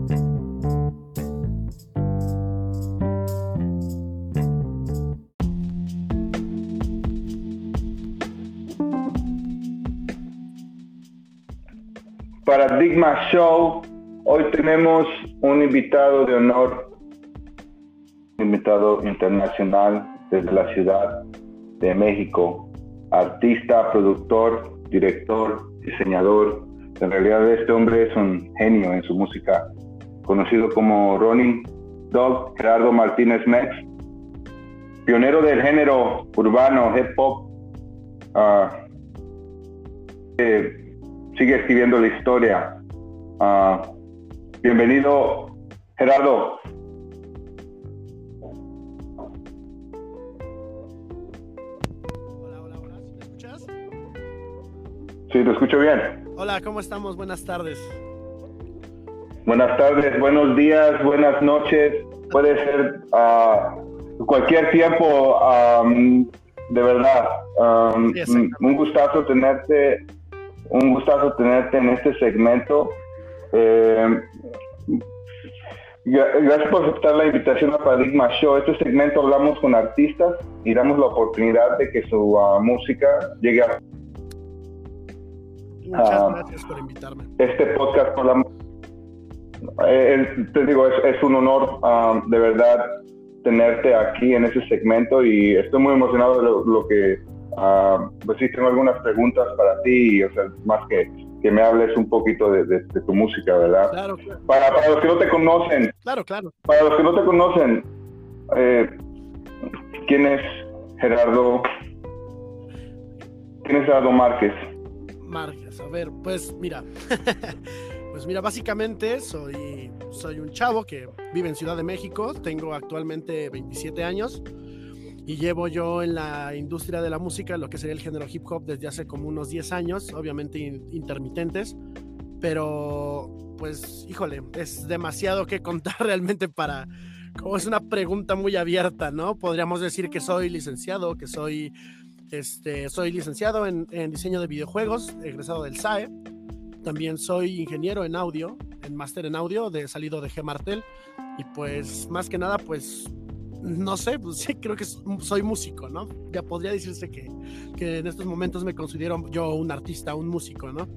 Paradigma Show. Hoy tenemos un invitado de honor, un invitado internacional desde la Ciudad de México, artista, productor, director, diseñador. En realidad este hombre es un genio en su música, conocido como Running Dog, Gerardo Martínez Mex, pionero del género urbano, hip hop, sigue escribiendo la historia. Bienvenido, Gerardo. Hola, ¿sí me escuchas? Sí, te escucho bien. Hola, ¿cómo estamos? Buenas tardes. Buenas tardes, buenos días, buenas noches. Puede ser cualquier tiempo, de verdad. Sí, un gustazo tenerte en este segmento. Gracias por aceptar la invitación a Paradigma Show. Este segmento hablamos con artistas y damos la oportunidad de que su música llegue a... Muchas gracias por invitarme. Este podcast te digo, es un honor de verdad tenerte aquí en ese segmento y estoy muy emocionado de lo que pues sí, tengo algunas preguntas para ti, o sea, más que me hables un poquito de tu música, ¿verdad? Claro. Para los que no te conocen. Claro. Para los que no te conocen, ¿quién es Gerardo? ¿Quién es Gerardo Márquez? A ver, pues mira, básicamente soy un chavo que vive en Ciudad de México, tengo actualmente 27 años y llevo yo en la industria de la música, lo que sería el género hip hop, desde hace como unos 10 años, obviamente intermitentes, pero pues, híjole, es demasiado que contar realmente como es una pregunta muy abierta, ¿no? Podríamos decir que soy licenciado, soy licenciado en diseño de videojuegos, egresado del SAE. También soy ingeniero en audio, en máster en audio, salido de G-Martel. Y pues, más que nada, pues, no sé, pues sí, creo que soy músico, ¿no? Ya podría decirse que en estos momentos me considero yo un artista, un músico, ¿no?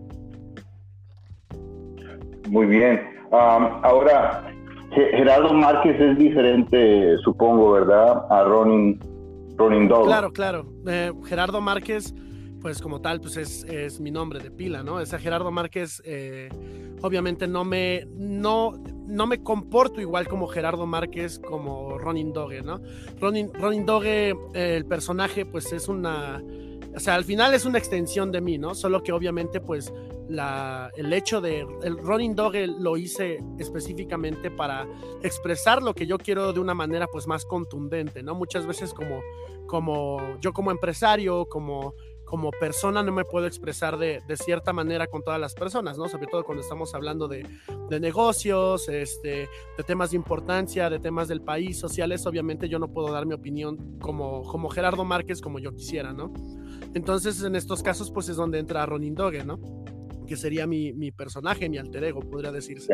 Muy bien. Ahora, Gerardo Márquez es diferente, supongo, ¿verdad? A Running Dog. Claro. Gerardo Márquez, pues como tal, pues es mi nombre de pila, ¿no? Ese Gerardo Márquez, obviamente no me comporto igual como Gerardo Márquez como Running Dog, ¿no? Running Dog, el personaje, pues es o sea, al final es una extensión de mí, ¿no? Solo que obviamente, pues, el hecho de el Running Dog lo hice específicamente para expresar lo que yo quiero de una manera, pues, más contundente, ¿no? Muchas veces como yo como empresario, como persona no me puedo expresar de cierta manera con todas las personas, ¿no? Sobre todo cuando estamos hablando de negocios, de temas de importancia, de temas del país, sociales. Obviamente yo no puedo dar mi opinión como Gerardo Márquez como yo quisiera, ¿no? Entonces en estos casos pues es donde entra Running Dog, ¿no? Que sería mi personaje, mi alter ego, podría decirse.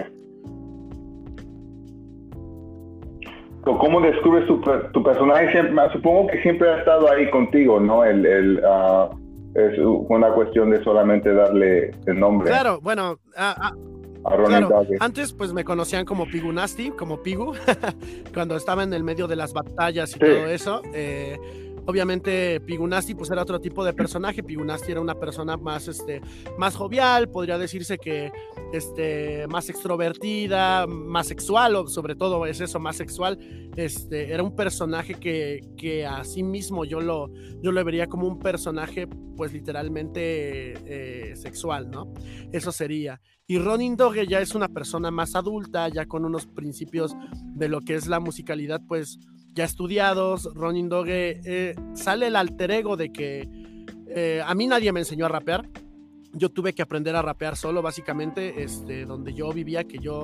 ¿Cómo descubres tu personaje? Supongo que siempre ha estado ahí contigo, ¿no? Es una cuestión de solamente darle el nombre. Claro, bueno, claro, antes pues me conocían como Pigu Nasty, como Pigu, cuando estaba en el medio de las batallas y todo eso. Obviamente Pigu Nasty pues era otro tipo de personaje. Pigu Nasty era una persona más jovial, podría decirse que más extrovertida, más sexual, o sobre todo es eso, más sexual. Era un personaje que a sí mismo yo lo vería como un personaje pues literalmente sexual, ¿no? Eso sería. Y Running Dog ya es una persona más adulta, ya con unos principios de lo que es la musicalidad pues ya estudiados. Running Dog sale el alter ego de que a mí nadie me enseñó a rapear. Yo tuve que aprender a rapear solo, básicamente, donde yo vivía,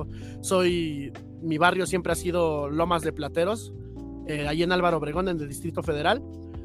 mi barrio siempre ha sido Lomas de Plateros, ahí en Álvaro Obregón, en el Distrito Federal.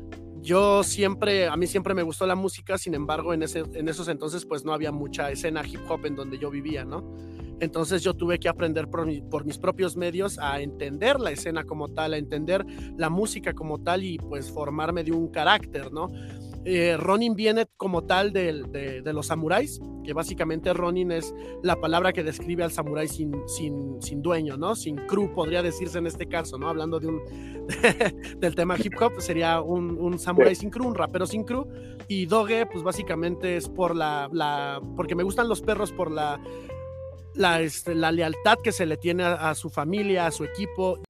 A mí siempre me gustó la música, sin embargo, en esos entonces, pues no había mucha escena hip hop en donde yo vivía, ¿no? Entonces yo tuve que aprender por mis propios medios a entender la escena como tal, a entender la música como tal y pues formarme de un carácter, ¿no? Ronin viene como tal de los samuráis, que básicamente Ronin es la palabra que describe al samurái sin dueño, ¿no? Sin crew, podría decirse en este caso, ¿no? Hablando del tema hip hop, sería un samurái sin crew, un rapero sin crew. Y Doge, pues básicamente es porque me gustan los perros por la lealtad que se le tiene a su familia, a su equipo.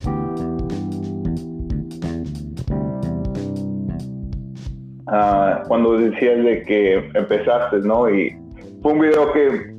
Cuando decías de que empezaste, ¿no? Y fue un video que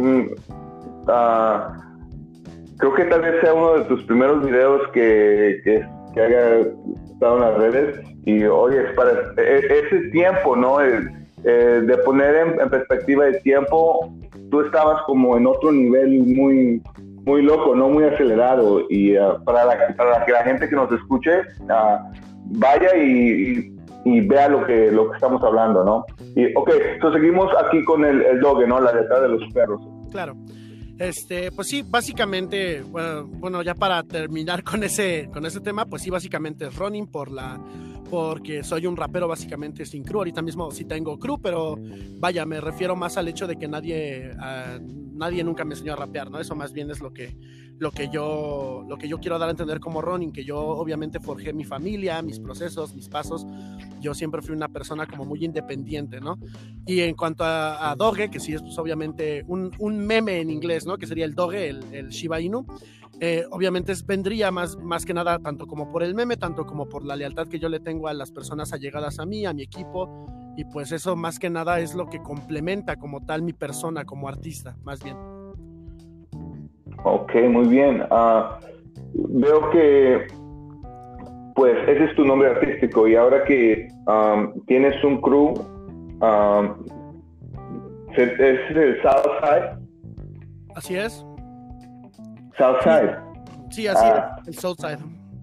creo que tal vez sea uno de tus primeros videos que haya estado en las redes. Y oye, es para ese tiempo, ¿no? De poner en perspectiva el tiempo, tú estabas como en otro nivel muy, muy loco, ¿no? Muy acelerado. Y para que la gente que nos escuche vaya y vea lo que estamos hablando, ¿no? Y ok, entonces seguimos aquí con el Doge, ¿no? La lealtad de los perros. Claro. Pues sí, básicamente, bueno, ya para terminar con ese tema, pues sí, básicamente es Ronin porque soy un rapero básicamente sin crew. Ahorita mismo sí tengo crew, pero vaya, me refiero más al hecho de que nadie nunca me enseñó a rapear, ¿no? Eso más bien es lo que yo quiero dar a entender como Ronin, que yo obviamente forjé mi familia, mis procesos, mis pasos. Yo siempre fui una persona como muy independiente, ¿no? Y en cuanto a Doge, que sí es pues, obviamente un meme en inglés, ¿no? Que sería el Doge, el Shiba Inu. Obviamente vendría más que nada tanto como por el meme, tanto como por la lealtad que yo le tengo a las personas allegadas a mí, a mi equipo, y pues eso más que nada es lo que complementa como tal mi persona como artista, más bien. Ok, muy bien. Veo que pues ese es tu nombre artístico, y ahora que tienes un crew, ¿es el Southside? Así es. Southside. Sí, así es, el Southside.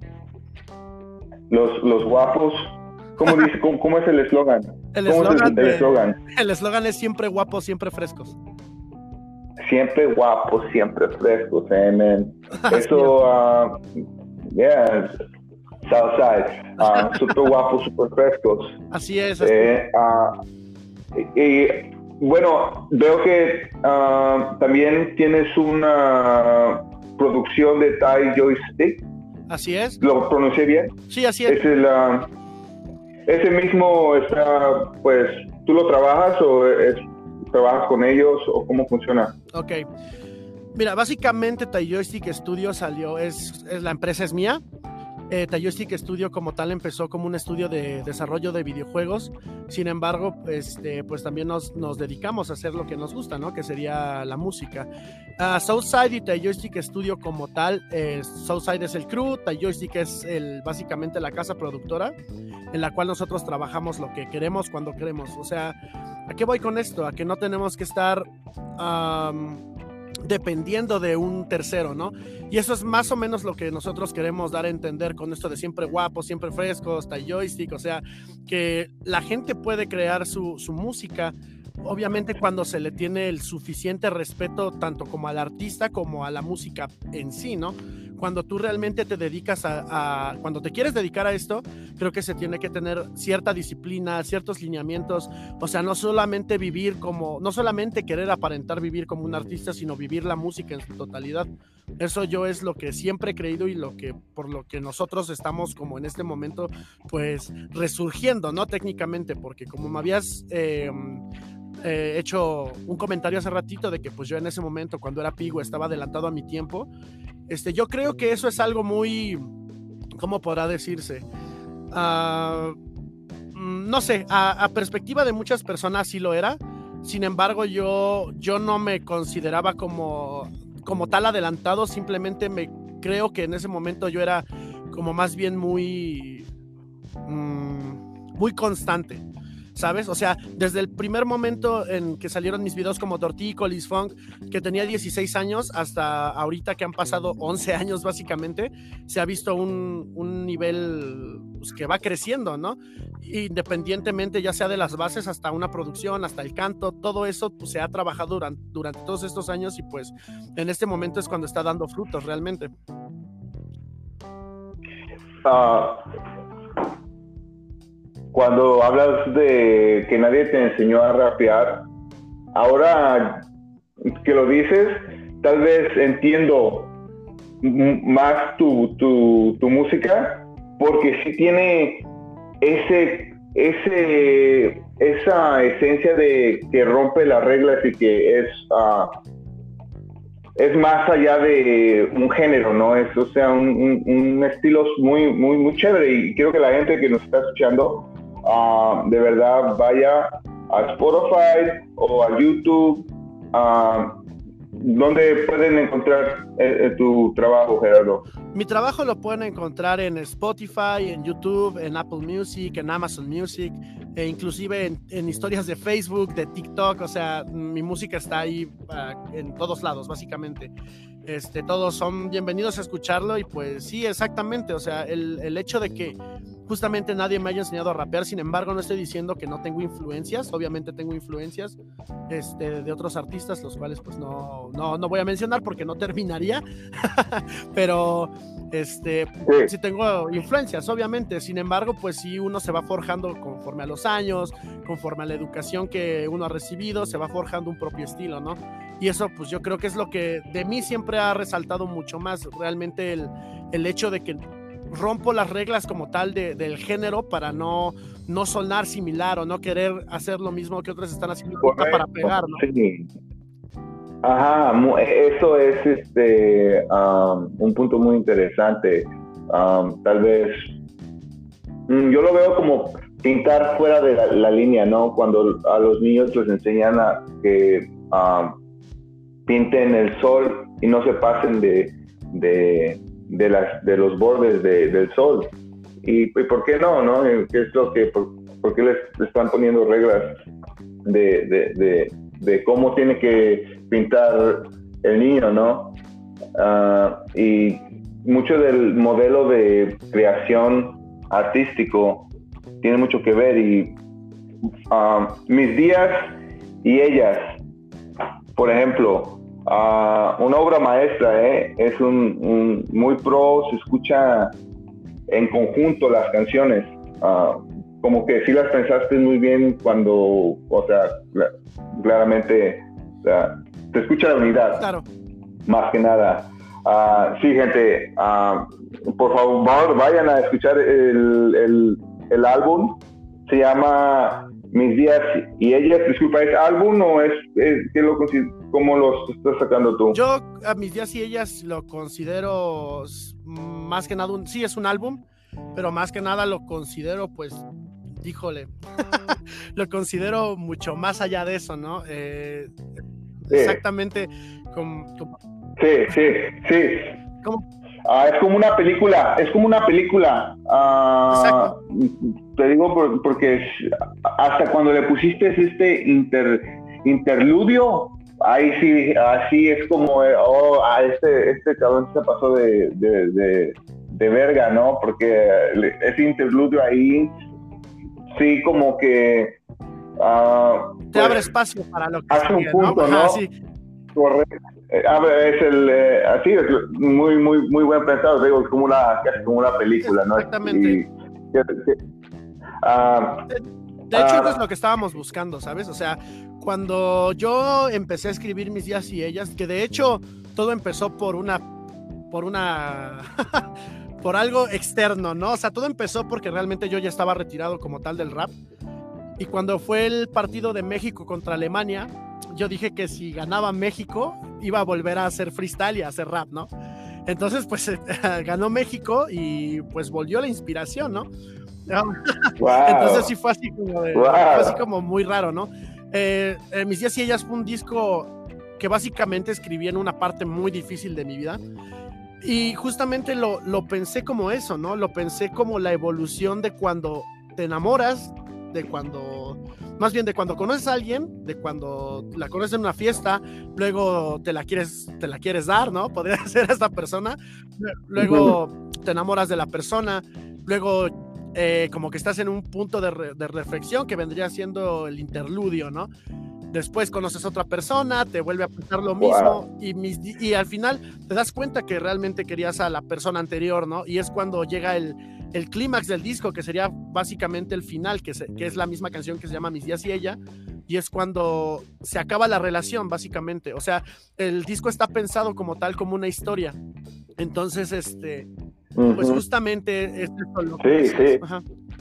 Los guapos. ¿Cómo es el eslogan? El eslogan es siempre guapos, siempre frescos. Siempre guapos, siempre frescos, man. Eso, yeah, Southside, super guapos, super frescos. Así es. Y bueno, veo que también tienes una producción de Thai Joystick. Así es. ¿Lo pronuncié bien? Sí, así es. Ese mismo está, pues, ¿tú lo trabajas o trabajas con ellos o cómo funciona? Ok. Mira, básicamente Thai Joystick Studio la empresa es mía. Thai Joystick Studio como tal empezó como un estudio de desarrollo de videojuegos. Sin embargo, pues también nos dedicamos a hacer lo que nos gusta, ¿no? Que sería la música. Southside y Thai Joystick Studio como tal, Southside es el crew, Thai Joystick es básicamente la casa productora en la cual nosotros trabajamos lo que queremos cuando queremos. O sea, ¿a qué voy con esto? A que no tenemos que estar dependiendo de un tercero, ¿no? Y eso es más o menos lo que nosotros queremos dar a entender con esto de siempre guapos, siempre frescos, Thai Joystick. O sea, que la gente puede crear su música, obviamente cuando se le tiene el suficiente respeto tanto como al artista como a la música en sí, ¿no? Cuando tú realmente te dedicas cuando te quieres dedicar a esto, creo que se tiene que tener cierta disciplina, ciertos lineamientos. O sea, no solamente querer aparentar vivir como un artista, sino vivir la música en su totalidad. Eso yo es lo que siempre he creído y por lo que nosotros estamos como en este momento, pues resurgiendo, ¿no? Técnicamente, porque como me habías hecho un comentario hace ratito de que pues yo en ese momento cuando era Pigu estaba adelantado a mi tiempo, yo creo que eso es algo muy, ¿cómo podrá decirse? No sé, a perspectiva de muchas personas sí lo era. Sin embargo, yo no me consideraba como tal adelantado. Simplemente creo que en ese momento yo era como más bien muy constante. ¿sabes? O sea, desde el primer momento en que salieron mis videos como Tortícolis Funk, que tenía 16 años, hasta ahorita que han pasado 11 años básicamente, se ha visto un nivel pues, que va creciendo, ¿no? Independientemente ya sea de las bases hasta una producción, hasta el canto, todo eso pues, se ha trabajado durante todos estos años y pues en este momento es cuando está dando frutos realmente. Cuando hablas de que nadie te enseñó a rapear, ahora que lo dices, tal vez entiendo más tu música, porque sí tiene esa esencia de que rompe las reglas y que es más allá de un género, ¿no? Es, o sea, un estilo muy chévere, y quiero que la gente que nos está escuchando de verdad vaya a Spotify o a YouTube, ¿dónde pueden encontrar tu trabajo, Gerardo? Mi trabajo lo pueden encontrar en Spotify, en YouTube, en Apple Music, en Amazon Music, e inclusive en historias de Facebook, de TikTok. O sea, mi música está ahí en todos lados, básicamente. Todos son bienvenidos a escucharlo y pues sí, exactamente. O sea, el hecho de que justamente nadie me haya enseñado a rapear, sin embargo no estoy diciendo que no tengo influencias, obviamente tengo influencias de otros artistas, los cuales pues no voy a mencionar porque no terminaría, pero sí tengo influencias, obviamente. Sin embargo, pues sí, uno se va forjando conforme a los años, conforme a la educación que uno ha recibido, se va forjando un propio estilo, ¿no? Y eso pues yo creo que es lo que de mí siempre ha resaltado mucho más, realmente el hecho de que rompo las reglas como tal del género para no sonar similar o no querer hacer lo mismo que otros están haciendo para pegar, ¿no? Sí. Ajá, eso es un punto muy interesante. Tal vez yo lo veo como pintar fuera de la línea, ¿no? Cuando a los niños les enseñan a que pinten el sol y no se pasen de los bordes del sol. Y ¿por qué no? ¿Qué es lo que por qué les están poniendo reglas de cómo tiene que pintar el niño, ¿no? Y mucho del modelo de creación artístico tiene mucho que ver, y Mis días y ellas, por ejemplo, una obra maestra, es un muy pro, se escucha en conjunto las canciones, como que sí las pensaste muy bien cuando, o sea, claramente, o sea, se escucha la unidad, claro, más que nada. Sí, gente, por favor vayan a escuchar el álbum, se llama Mis días y ellas. Disculpa, ¿es álbum o es cómo lo estás sacando tú? Yo a Mis días y ellas lo considero más que nada sí es un álbum, pero más que nada lo considero, pues, híjole, lo considero mucho más allá de eso, ¿no? Sí. Exactamente como... Sí. ¿Cómo? Es como una película, Exacto. Te digo porque hasta cuando le pusiste este interludio, ahí sí, así es como, este cabrón se pasó de verga, ¿no? Porque ese interludio ahí, sí, como que... te abre espacio para lo que hace un punto, ¿no? Sí. Correcto. Es así, muy buen pensado, digo, casi como una película, ¿no? Exactamente. De hecho, eso es lo que estábamos buscando, ¿sabes? O sea, cuando yo empecé a escribir Mis días y ellas, que de hecho todo empezó por por algo externo, ¿no? O sea, todo empezó porque realmente yo ya estaba retirado como tal del rap. Y cuando fue el partido de México contra Alemania, yo dije que si ganaba México, iba a volver a hacer freestyle y a hacer rap, ¿no? Entonces, pues, ganó México y pues volvió la inspiración, ¿no? Wow. Entonces sí fue así como muy raro, ¿no? Mis días y ellas fue un disco que básicamente escribí en una parte muy difícil de mi vida. Y justamente lo pensé como eso, ¿no? Lo pensé como la evolución de cuando te enamoras más bien de cuando conoces a alguien, de cuando la conoces en una fiesta, luego te la quieres dar, ¿no? Podría ser a esta persona, luego te enamoras de la persona, luego como que estás en un punto de reflexión que vendría siendo el interludio, ¿no? Después conoces a otra persona, te vuelve a pasar lo mismo, y al final te das cuenta que realmente querías a la persona anterior, ¿no? Y es cuando llega el clímax del disco, que sería básicamente el final, que es la misma canción que se llama Mis días y ella, y es cuando se acaba la relación, básicamente. O sea, el disco está pensado como tal, como una historia. Entonces, pues justamente es lo que sí. Ajá.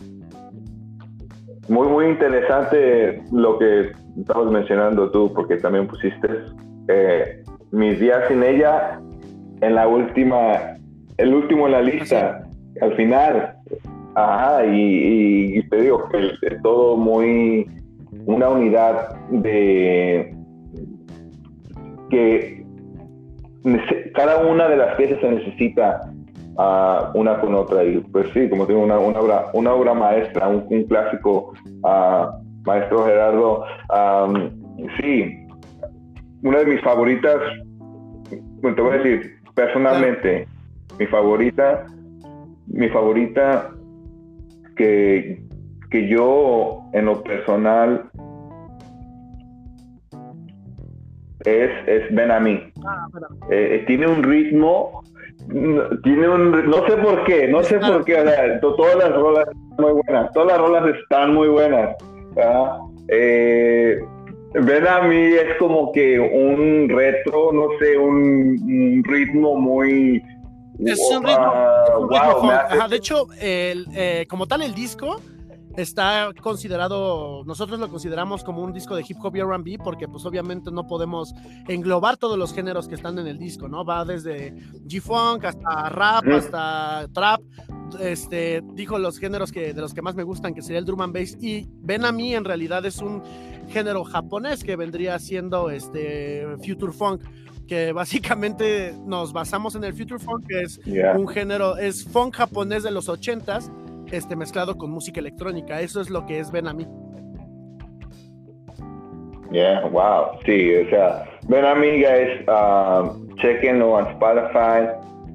Muy, muy interesante lo que estabas mencionando tú, porque también pusiste Mis días sin ella en el último en la lista, al final. Ajá, y te digo que es todo muy una unidad de que cada una de las piezas se necesita una con otra, y pues sí, como digo, una obra maestra, un clásico. Maestro Gerardo, sí, una de mis favoritas, bueno, te voy a decir personalmente, mi favorita que yo en lo personal es Ven a mí. Tiene un ritmo, no sé por qué, o sea, todas las rolas están muy buenas, ¿verdad? Ven a mí es como que un retro, no sé, un ritmo muy... Es un ritmo funk. Ajá, de hecho, como tal el disco está considerado, nosotros lo consideramos como un disco de hip hop y R&B, porque pues obviamente no podemos englobar todos los géneros que están en el disco, ¿no? Va desde G-Funk hasta rap, hasta trap. Dijo los géneros de los que más me gustan, que sería el drum and bass, y Ven a mí en realidad es un género japonés que vendría siendo future funk, que básicamente nos basamos en el future funk, que es un género, es funk japonés de los 80s, mezclado con música electrónica. Eso es lo que es Ven a mí. Wow, sí, o sea, Ven a mí, guys, chequenlo en Spotify.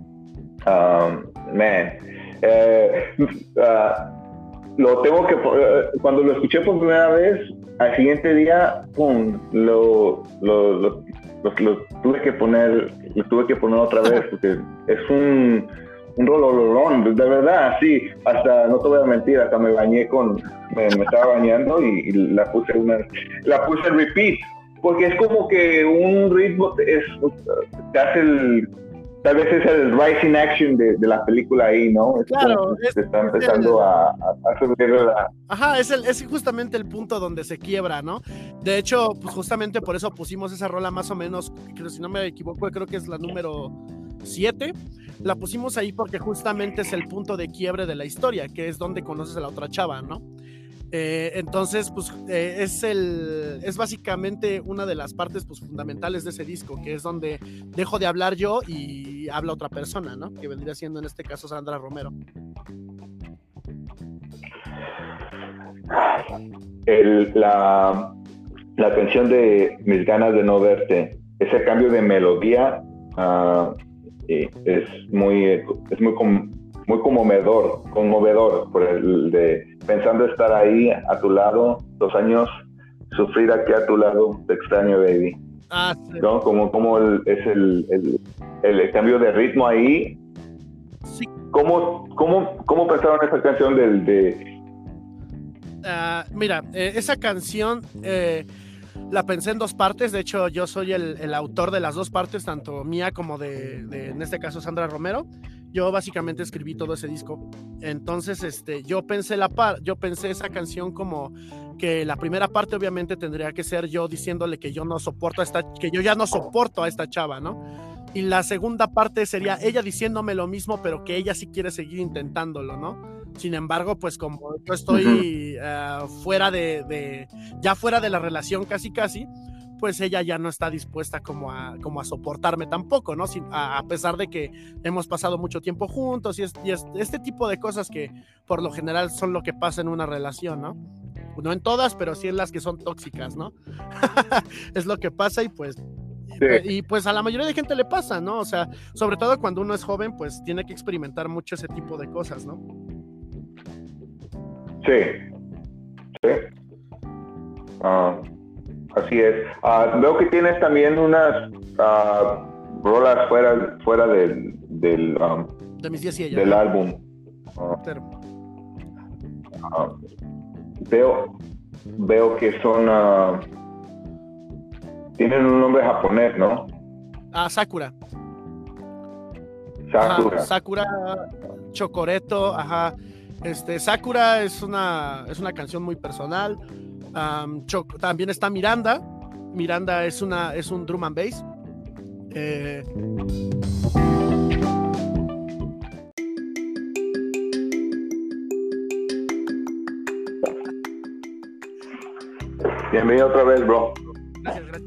Lo tengo que, cuando lo escuché por primera vez, al siguiente día, pum, lo tuve que poner otra vez, porque es un rololón, de verdad, sí, hasta, no te voy a mentir, hasta me bañé me estaba bañando y la puse en repeat, porque es como que un ritmo, te hace tal vez es el rising action de la película ahí, ¿no? Claro, se está empezando a subir la... Ajá, es justamente el punto donde se quiebra, ¿no? De hecho, pues justamente por eso pusimos esa rola más o menos, que si no me equivoco, creo que es la número 7. La pusimos ahí porque justamente es el punto de quiebre de la historia, que es donde conoces a la otra chava, ¿no? Entonces, pues es básicamente una de las partes pues fundamentales de ese disco, que es donde dejo de hablar yo y habla otra persona, ¿no? Que vendría siendo en este caso Sandra Romero. La canción de Mis ganas de no verte, ese cambio de melodía es muy conmovedor por el de pensando estar ahí a tu lado, 2 años, sufrir aquí a tu lado, te extraño, baby. Sí. ¿No? Como es el cambio de ritmo ahí. Sí. ¿Cómo pensaron esa canción mira, esa canción la pensé en 2 partes. De hecho, yo soy el autor de las 2 partes, tanto mía como de en este caso Sandra Romero. Yo básicamente escribí todo ese disco. Entonces, yo pensé esa canción como que la primera parte obviamente tendría que ser yo diciéndole que yo ya no soporto a esta chava, ¿no? Y la segunda parte sería ella diciéndome lo mismo, pero que ella sí quiere seguir intentándolo, ¿no? Sin embargo, pues como yo estoy fuera de la relación casi, pues ella ya no está dispuesta como a soportarme tampoco, ¿no? A pesar de que hemos pasado mucho tiempo juntos y este tipo de cosas que por lo general son lo que pasa en una relación, ¿no? no en todas, pero sí en las que son tóxicas, ¿no? Es lo que pasa y pues a la mayoría de gente le pasa, ¿no? O sea, sobre todo cuando uno es joven, pues tiene que experimentar mucho ese tipo de cosas, ¿no? Sí. Así es. Veo que tienes también unas rolas fuera de mis 10 y ella, del ¿no? álbum. Claro. Veo que son tienen un nombre japonés, ¿no? Sakura. Sakura. Ajá, Sakura, Chocoreto, ajá. Sakura es una canción muy personal. También está Miranda. Miranda es un drum and bass. Bienvenido otra vez, bro. Gracias.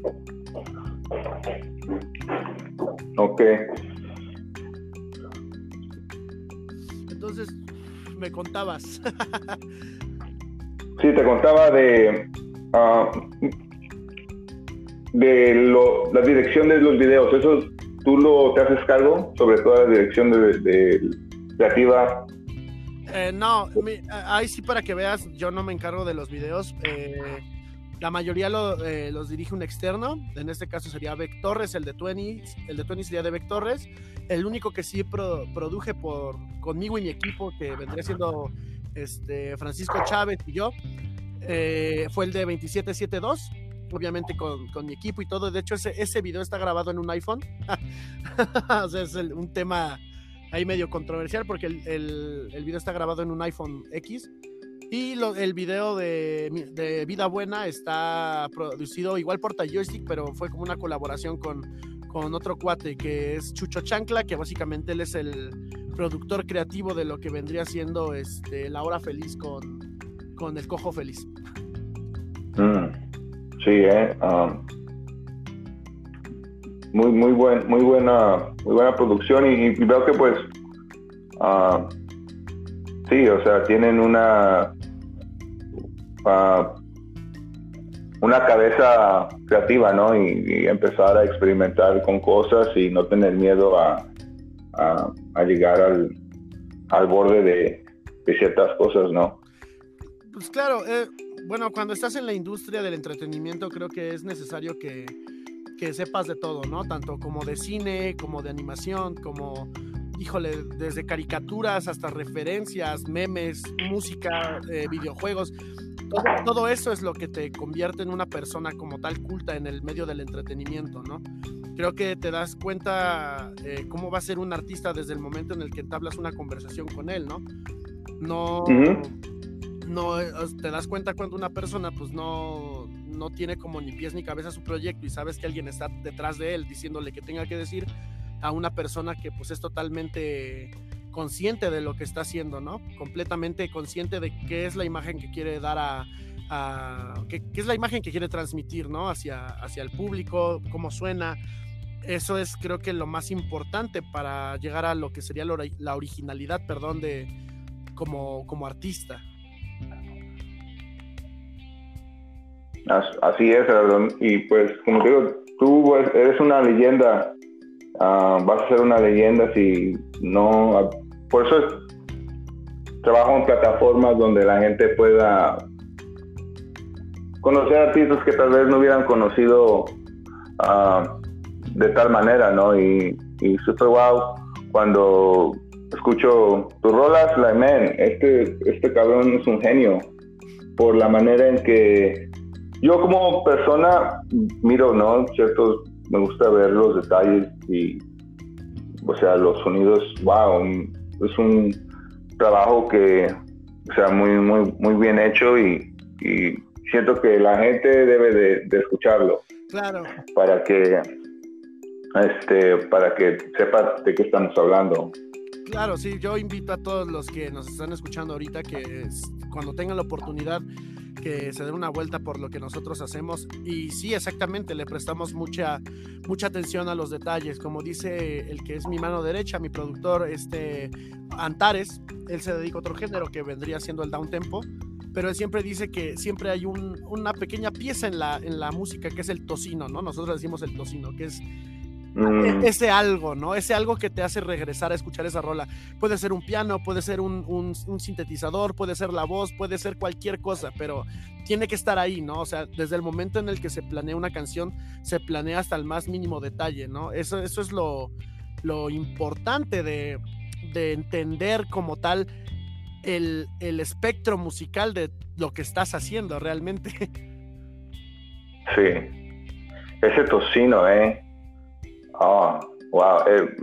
Ok. Entonces, me contabas. Sí, te contaba de la dirección de los videos. ¿Eso tú te haces cargo? Sobre todo la dirección de creativa. No, ahí sí, para que veas, yo no me encargo de los videos. La mayoría los dirige un externo. En este caso sería Beck Torres, el de 20 sería de Beck Torres. El único que sí produje conmigo y mi equipo, que vendría siendo Francisco Chávez y yo, fue el de 2772, obviamente con mi equipo y todo. De hecho, ese video está grabado en un iPhone. O sea, es un tema ahí medio controversial, porque el video está grabado en un iPhone X. Y el video de Vida Buena está producido igual por Joystick, pero fue como una colaboración con otro cuate que es Chucho Chancla, que básicamente él es el productor creativo de lo que vendría siendo La Hora Feliz con El Cojo Feliz. Sí, muy buena producción, y veo que pues sí, o sea, tienen una cabeza creativa, ¿no? Y empezar a experimentar con cosas y no tener miedo a llegar al borde de ciertas cosas, ¿no? Pues claro, bueno, cuando estás en la industria del entretenimiento, creo que es necesario que sepas de todo, ¿no? Tanto como de cine, como de animación, como, híjole, desde caricaturas hasta referencias, memes, música, videojuegos. Todo eso es lo que te convierte en una persona como tal culta en el medio del entretenimiento, ¿no? Creo que te das cuenta cómo va a ser un artista desde el momento en el que entablas una conversación con él, ¿no? No te das cuenta cuando una persona pues no tiene como ni pies ni cabeza su proyecto, y sabes que alguien está detrás de él diciéndole que tenga que decir, a una persona que pues es totalmente consciente de lo que está haciendo, ¿no? Completamente consciente de qué es la imagen que quiere dar qué es la imagen que quiere transmitir, ¿no? Hacia el público, cómo suena. Eso es, creo que, lo más importante para llegar a lo que sería la originalidad, como artista. Así es, Aaron. Y pues, como te digo, tú eres una leyenda. Vas a ser una leyenda si no. Por eso trabajo en plataformas donde la gente pueda conocer artistas que tal vez no hubieran conocido de tal manera, ¿no? Y super wow cuando escucho tus rolas, este cabrón es un genio, por la manera en que yo como persona miro, ¿no? Me gusta ver los detalles y, o sea, los sonidos, wow, es un trabajo que, o sea, muy bien hecho, y siento que la gente debe de escucharlo. Claro. Para que sepa de qué estamos hablando. Claro, sí, yo invito a todos los que nos están escuchando ahorita que cuando tengan la oportunidad que se den una vuelta por lo que nosotros hacemos. Y sí, exactamente, le prestamos mucha atención a los detalles. Como dice el que es mi mano derecha, mi productor, Antares, él se dedica a otro género que vendría siendo el downtempo. pero él siempre dice que siempre hay una pequeña pieza en la música que es el tocino, ¿no? Nosotros decimos el tocino, que es ese algo, ¿no? Ese algo que te hace regresar a escuchar esa rola. Puede ser un piano, puede ser un sintetizador, puede ser la voz, puede ser cualquier cosa, pero tiene que estar ahí, ¿no? O sea, desde el momento en el que se planea una canción, se planea hasta el más mínimo detalle, ¿no? Eso es lo importante de entender como tal el espectro musical de lo que estás haciendo realmente. Sí, ese tocino, oh, wow,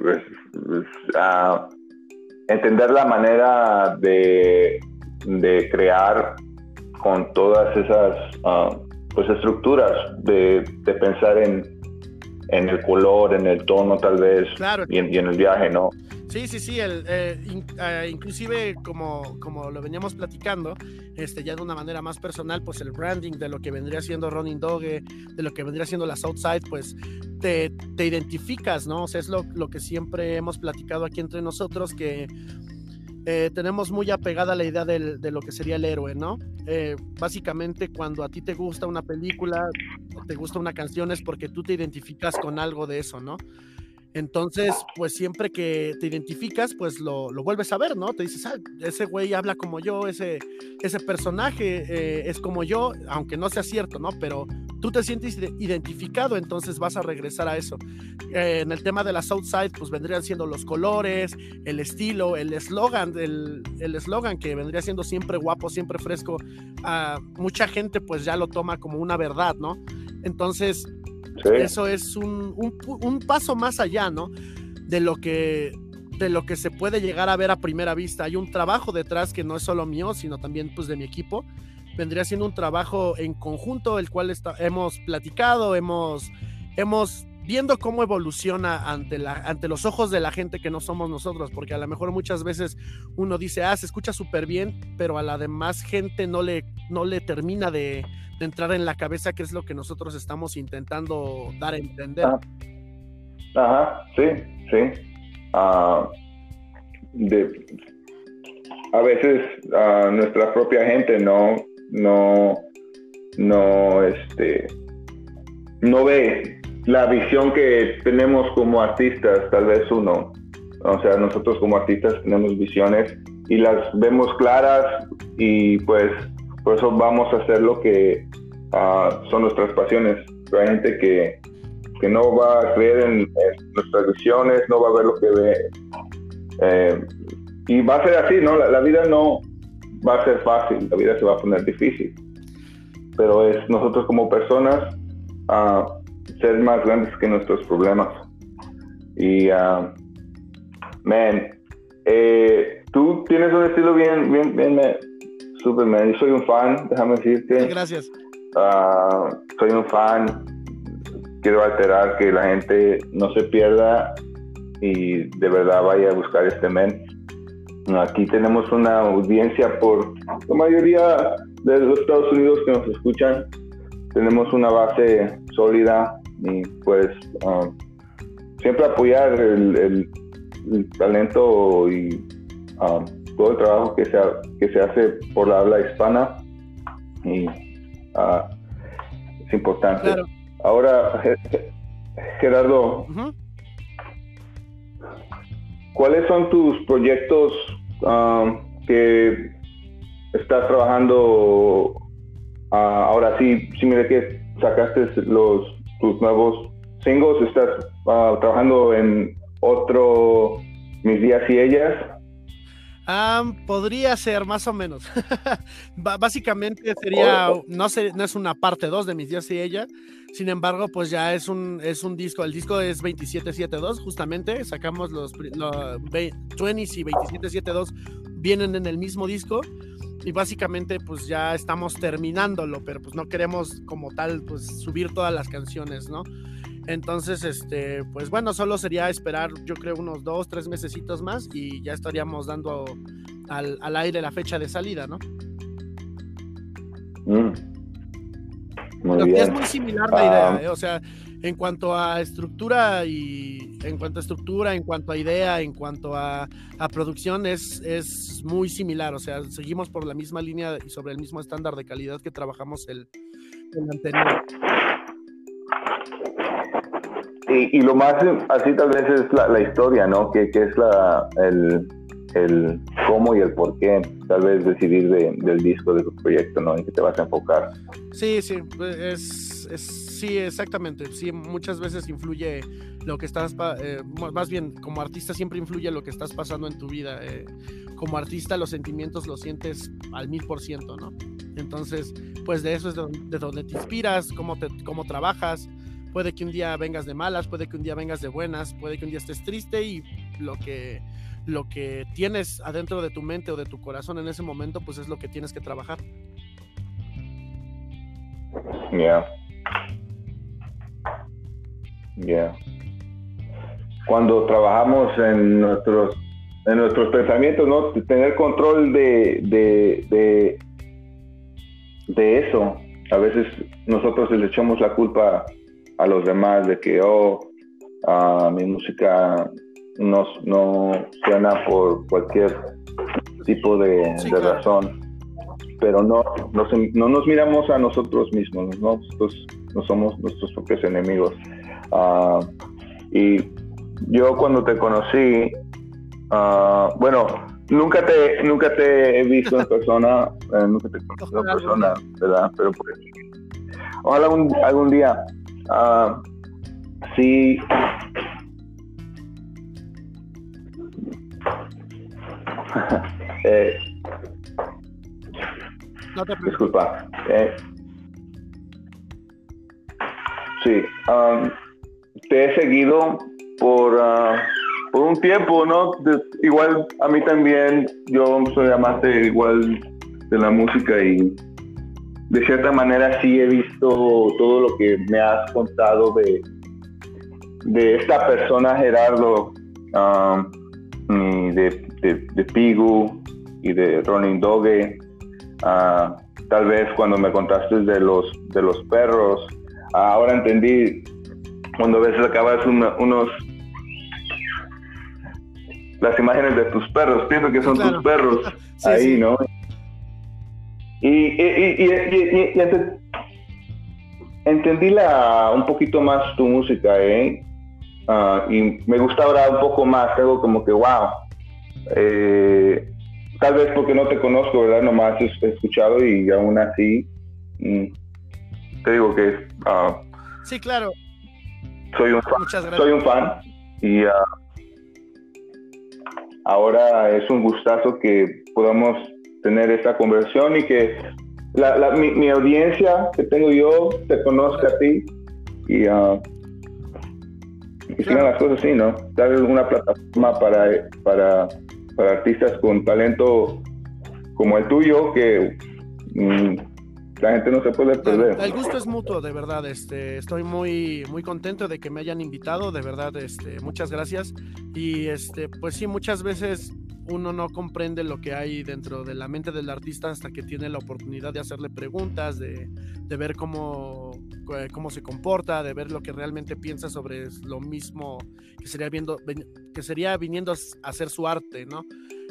entender la manera de crear con todas esas pues estructuras de pensar en el color, en el tono tal vez, claro. y en el viaje, ¿no? Sí, inclusive como lo veníamos platicando, ya de una manera más personal, pues el branding de lo que vendría siendo Running Doge, de lo que vendría siendo la Southside, pues te identificas, ¿no? O sea, es lo que siempre hemos platicado aquí entre nosotros, que tenemos muy apegada la idea de lo que sería el héroe, ¿no? Básicamente cuando a ti te gusta una película, te gusta una canción, es porque tú te identificas con algo de eso, ¿no? Entonces, pues siempre que te identificas, pues lo vuelves a ver, ¿no? Te dices, ese güey habla como yo, ese personaje es como yo, aunque no sea cierto, ¿no? Pero tú te sientes identificado, entonces vas a regresar a eso. En el tema de la Southside, pues vendrían siendo los colores, el estilo, el eslogan, el eslogan que vendría siendo siempre guapo, siempre fresco. Mucha gente pues ya lo toma como una verdad, ¿no? Entonces... sí. Eso es un paso más allá, ¿no? De lo que se puede llegar a ver a primera vista. Hay un trabajo detrás que no es solo mío, sino también pues de mi equipo. Vendría siendo un trabajo en conjunto, el cual hemos platicado, hemos viendo cómo evoluciona ante los ojos de la gente que no somos nosotros, porque a lo mejor muchas veces uno dice, se escucha súper bien, pero a la demás gente no le termina de entrar en la cabeza qué es lo que nosotros estamos intentando dar a entender. Ajá, sí. A veces nuestra propia gente no ve la visión que tenemos como artistas, tal vez uno. O sea, nosotros como artistas tenemos visiones y las vemos claras, y pues por eso vamos a hacer lo que son nuestras pasiones. Pero hay gente que no va a creer en nuestras visiones, no va a ver lo que ve. Y va a ser así, ¿no? La vida no va a ser fácil, la vida se va a poner difícil. Pero es nosotros como personas ser más grandes que nuestros problemas. Y, tú tienes un estilo bien, super, man. Yo soy un fan, déjame decirte. Gracias. Soy un fan. Quiero alterar que la gente no se pierda y de verdad vaya a buscar este men. Aquí tenemos una audiencia por la mayoría de los Estados Unidos que nos escuchan. Tenemos una base sólida y pues siempre apoyar el talento y todo el trabajo que se hace por la habla hispana, y es importante. Claro. Ahora, Gerardo, uh-huh. ¿Cuáles son tus proyectos que estás trabajando? Ahora sí, mire que sacaste tus nuevos singles. ¿Estás trabajando en otro Mis Días y Ellas? Podría ser, más o menos. Básicamente sería, no es una parte 2 de Mis Días y Ella. Sin embargo, pues ya es un disco. El disco es 2772, justamente. Sacamos los 20s y 2772 vienen en el mismo disco. Y básicamente pues ya estamos terminándolo, pero pues no queremos como tal pues subir todas las canciones, ¿no? Entonces, pues bueno, solo sería esperar, yo creo, unos 2-3 mesecitos más y ya estaríamos dando al aire la fecha de salida, ¿no? Muy bien. Es muy similar la idea, o sea, en cuanto a estructura y a estructura, en cuanto a idea, en cuanto a producción, es muy similar. O sea, seguimos por la misma línea y sobre el mismo estándar de calidad que trabajamos el anterior. Y lo más así tal vez es la historia, ¿no? Que es el cómo y el por qué tal vez decidir del disco, de tu proyecto, ¿no? En qué te vas a enfocar. Sí, sí, exactamente. Sí, muchas veces influye lo que estás, más bien como artista siempre influye lo que estás pasando en tu vida. Como artista los sentimientos los sientes al 1000%, ¿no? Entonces, pues de eso es de donde te inspiras, cómo trabajas. Puede que un día vengas de malas, puede que un día vengas de buenas, puede que un día estés triste y lo que tienes adentro de tu mente o de tu corazón en ese momento, pues es lo que tienes que trabajar. Yeah. Cuando trabajamos en nuestros pensamientos, ¿no? Tener control de eso. A veces nosotros les echamos la culpa a los demás de que mi música no suena por cualquier tipo de razón, pero no nos miramos a nosotros mismos, ¿no? Nosotros no somos nuestros propios enemigos. Y yo cuando te conocí, bueno, nunca te he visto en persona, nunca te he conocido en persona, ¿verdad? Pero pues, ojalá algún día. Sí. No te preocupes. Disculpa. Sí. Te he seguido por un tiempo, ¿no? Igual a mí también, yo soy amante igual de la música y de cierta manera sí he visto todo lo que me has contado de esta persona, Gerardo, y de Pigu y de Running Doge. Tal vez cuando me contaste de los perros, ahora entendí cuando a veces acabas las imágenes de tus perros, pienso que son claro. tus perros Sí, ahí, sí. ¿no? Y entendí un poquito más tu música, y me gusta ahora un poco más, algo como que wow, tal vez porque no te conozco, ¿verdad? Nomás he escuchado y aún así te digo que sí, claro. Soy un fan. Muchas gracias. Soy un fan y ahora es un gustazo que podamos tener esta conversación y que mi audiencia que tengo yo te conozca a ti y sigan las cosas así, ¿no? Dar una plataforma para artistas con talento como el tuyo que la gente no se puede perder. El gusto es mutuo, de verdad. Estoy muy, muy contento de que me hayan invitado, de verdad. Muchas gracias. Y pues sí, muchas veces uno no comprende lo que hay dentro de la mente del artista hasta que tiene la oportunidad de hacerle preguntas, de ver cómo se comporta, de ver lo que realmente piensa sobre lo mismo que sería viniendo a hacer su arte, ¿no?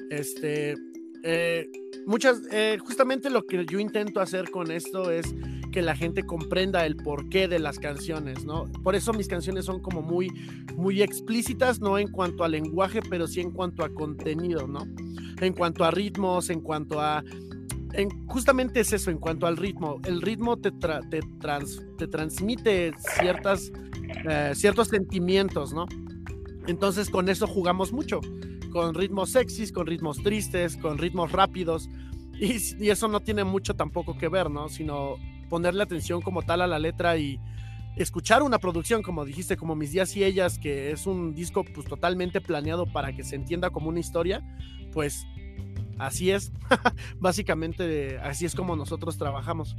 Justamente lo que yo intento hacer con esto es que la gente comprenda el porqué de las canciones, ¿no? Por eso mis canciones son como muy, muy explícitas, no en cuanto a lenguaje, pero sí en cuanto a contenido, ¿no? En cuanto a ritmos, en cuanto a... justamente es eso, en cuanto al ritmo. El ritmo te transmite ciertos sentimientos, ¿no? Entonces con eso jugamos mucho, con ritmos sexys, con ritmos tristes, con ritmos rápidos, y eso no tiene mucho tampoco que ver, ¿no? Sino ponerle atención como tal a la letra y escuchar una producción, como dijiste, como Mis Días y Ellas, que es un disco pues totalmente planeado para que se entienda como una historia, pues así es. Básicamente así es como nosotros trabajamos.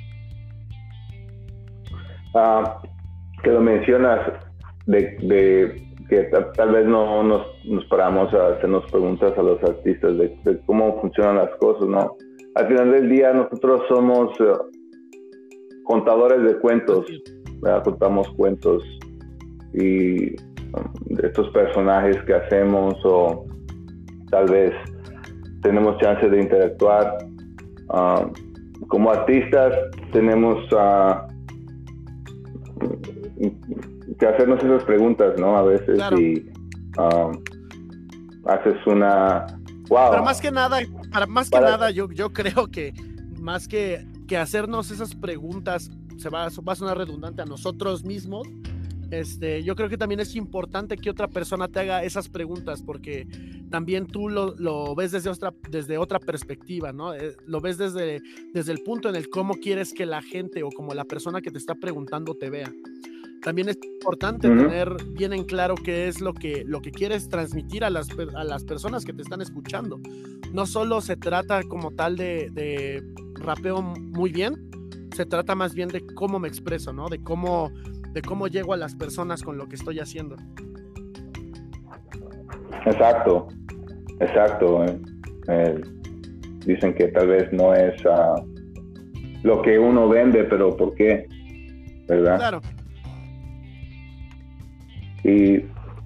Que lo mencionas de que tal vez no nos paramos a hacernos preguntas a los artistas de cómo funcionan las cosas, ¿no? Al final del día nosotros somos contadores de cuentos, ¿verdad? Contamos cuentos y de estos personajes que hacemos, o tal vez tenemos chance de interactuar. Como artistas tenemos que hacernos esas preguntas, ¿no? A veces, claro. Y haces una... Wow. Pero más que nada, yo creo que más que hacernos esas preguntas, va a sonar redundante, a nosotros mismos, yo creo que también es importante que otra persona te haga esas preguntas, porque también tú lo ves desde otra perspectiva, ¿no? Lo ves desde el punto en el cómo quieres que la gente o como la persona que te está preguntando te vea. También es importante tener bien en claro qué es lo que quieres transmitir a las personas que te están escuchando. No solo se trata como tal de rapeo muy bien, se trata más bien de cómo me expreso, ¿no? De cómo llego a las personas con lo que estoy haciendo. Exacto. Dicen que tal vez no es lo que uno vende, pero ¿por qué? ¿Verdad? Claro. Y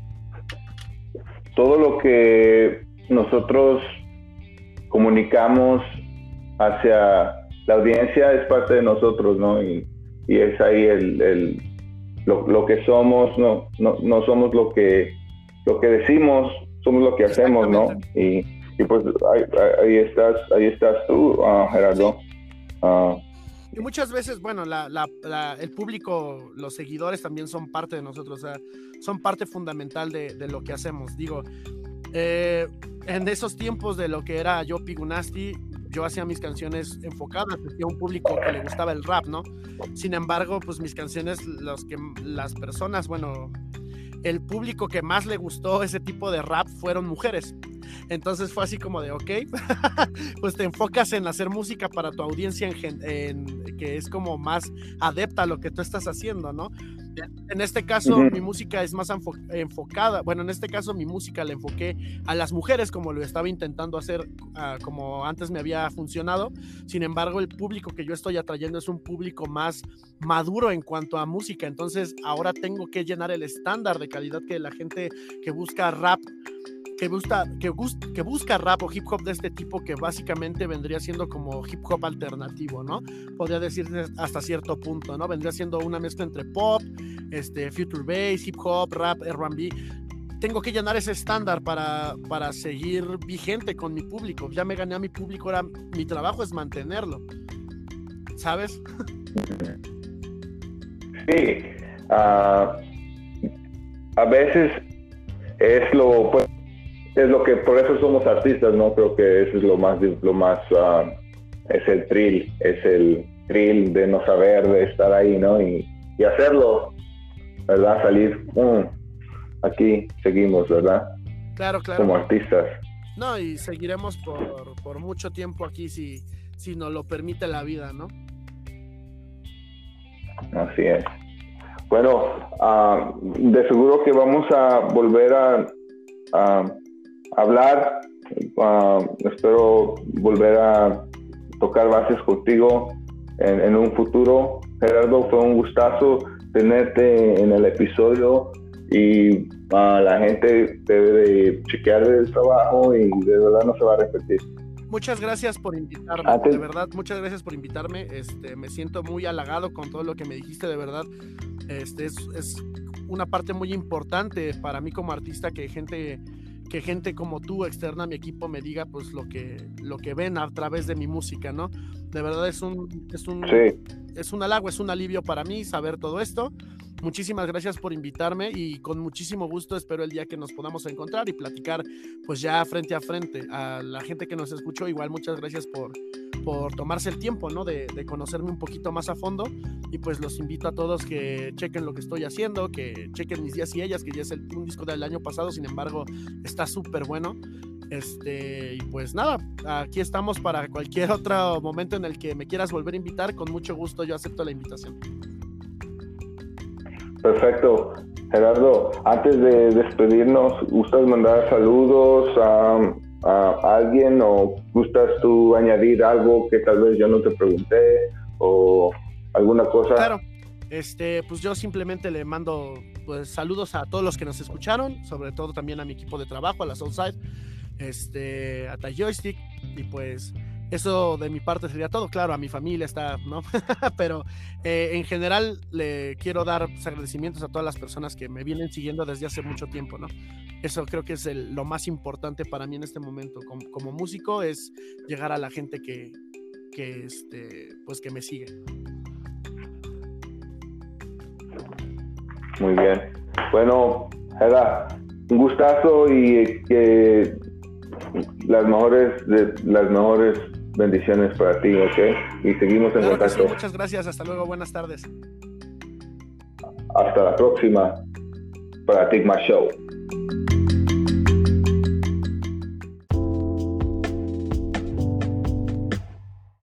todo lo que nosotros comunicamos hacia la audiencia es parte de nosotros, ¿no? Y es ahí lo que somos, no somos lo que decimos, somos lo que hacemos, ¿no? Y pues ahí estás tú, Gerardo. Sí. Y muchas veces, bueno, el público, los seguidores también son parte de nosotros, o sea, son parte fundamental de lo que hacemos. Digo, en esos tiempos de lo que era yo, Pigunasti, yo hacía mis canciones enfocadas hacia un público que le gustaba el rap, ¿no? Sin embargo, pues mis canciones, las personas, bueno, el público que más le gustó ese tipo de rap fueron mujeres. Entonces fue así como de, ok, pues te enfocas en hacer música para tu audiencia que es como más adepta a lo que tú estás haciendo, ¿no? En este caso, mi música es más enfocada, bueno, en este caso mi música la enfoqué a las mujeres, como lo estaba intentando hacer, como antes me había funcionado. Sin embargo, el público que yo estoy atrayendo es un público más maduro en cuanto a música. Entonces ahora tengo que llenar el estándar de calidad que la gente que busca rap, que busca rap o hip hop de este tipo, que básicamente vendría siendo como hip hop alternativo, ¿no? Podría decirse hasta cierto punto, ¿no? Vendría siendo una mezcla entre pop, future bass, hip hop, rap, R&B. Tengo que llenar ese estándar para seguir vigente con mi público. Ya me gané a mi público, ahora mi trabajo es mantenerlo, ¿sabes? Sí, a veces es lo que, por eso somos artistas, ¿no? Creo que eso es lo más es el thrill de no saber, de estar ahí, ¿no? Y hacerlo, ¿verdad? Salir, aquí seguimos, ¿verdad? Claro. Como artistas. No, y seguiremos por mucho tiempo aquí si nos lo permite la vida, ¿no? Así es. Bueno, de seguro que vamos a volver a hablar. Espero volver a tocar bases contigo en un futuro. Gerardo, fue un gustazo tenerte en el episodio, y la gente debe de chequear el trabajo y de verdad no se va a repetir. Muchas gracias por invitarme, de verdad, muchas gracias por invitarme. Me siento muy halagado con todo lo que me dijiste, de verdad. Es una parte muy importante para mí como artista que gente como tú externa a mi equipo me diga pues lo que ven a través de mi música, ¿no? De verdad es un halago, es un alivio para mí saber todo esto. Muchísimas gracias por invitarme, y con muchísimo gusto espero el día que nos podamos encontrar y platicar pues ya frente a frente. A la gente que nos escuchó, igual muchas gracias por tomarse el tiempo, ¿no? de conocerme un poquito más a fondo, y pues los invito a todos que chequen lo que estoy haciendo, que chequen Mis Días y Ellas, que ya es un disco del año pasado, sin embargo está súper bueno. Y pues nada, aquí estamos para cualquier otro momento en el que me quieras volver a invitar. Con mucho gusto yo acepto la invitación. Perfecto. Gerardo, antes de despedirnos, ¿gustas mandar saludos a alguien, o gustas tú añadir algo que tal vez yo no te pregunté, o alguna cosa? Claro, pues yo simplemente le mando pues saludos a todos los que nos escucharon, sobre todo también a mi equipo de trabajo, a la Soulside, a Tai Joystick, y pues eso de mi parte sería todo. Claro, a mi familia está, ¿no? Pero en general le quiero dar agradecimientos a todas las personas que me vienen siguiendo desde hace mucho tiempo, ¿no? Eso creo que es lo más importante para mí en este momento como músico, es llegar a la gente que pues que me sigue. Muy bien. Bueno, Heda, un gustazo y que las mejores bendiciones para ti, ¿ok? Y seguimos en contacto. Sí, muchas gracias. Hasta luego. Buenas tardes. Hasta la próxima. Paradigma Show.